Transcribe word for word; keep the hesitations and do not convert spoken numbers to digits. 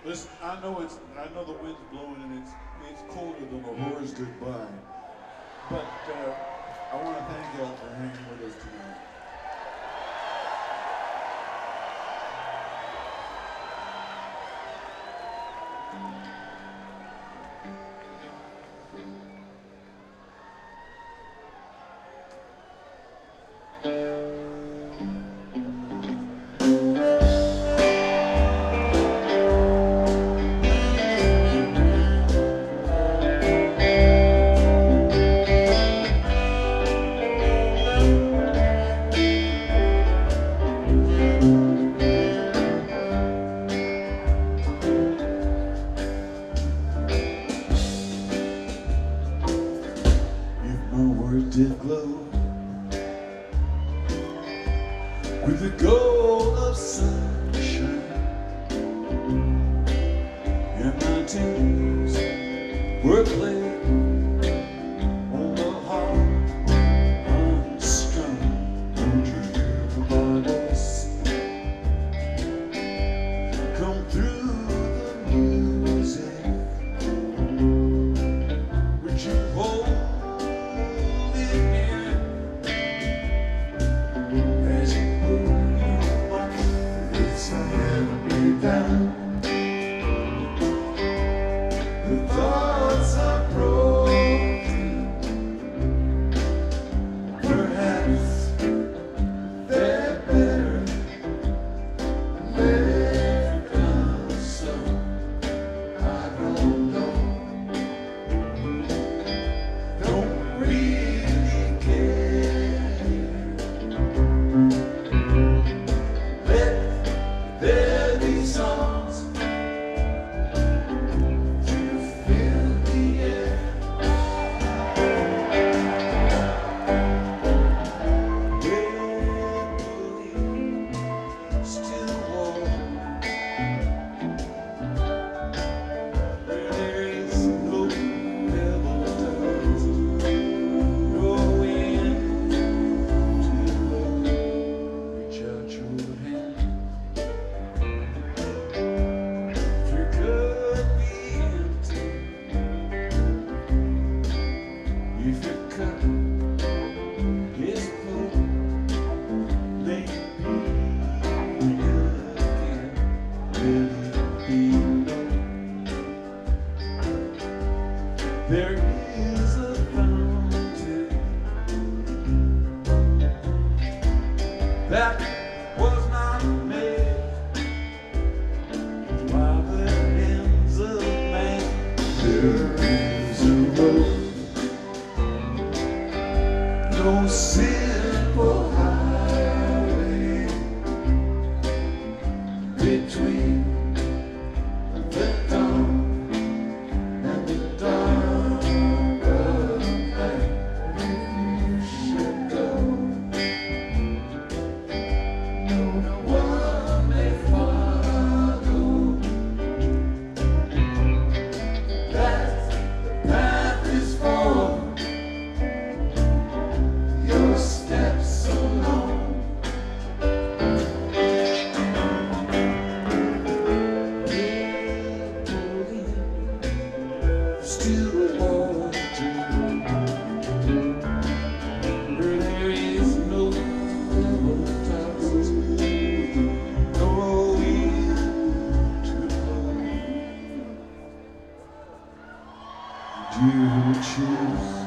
Listen, I know it's, I know the wind's blowing and it's, it's colder than a horse goodbye. But uh, I want to thank y'all for hanging with us tonight. Did glow with the gold of sunshine, and my tears were played on the heart unstrung. Don't you hear the voice come through the music? Would you hold the thoughts are broken, perhaps they're better left unsolved. I don't know, don't really care. Let there be songs if your cup is full, let it be again, let it be known. There is a fountain that was not made by the hands of man. There is a road, no simple highway between the dawn and the dark of night. If you should go, no one may follow. That's the path is for steps alone. Still water, where there is no toss, no wind to blow. Do you choose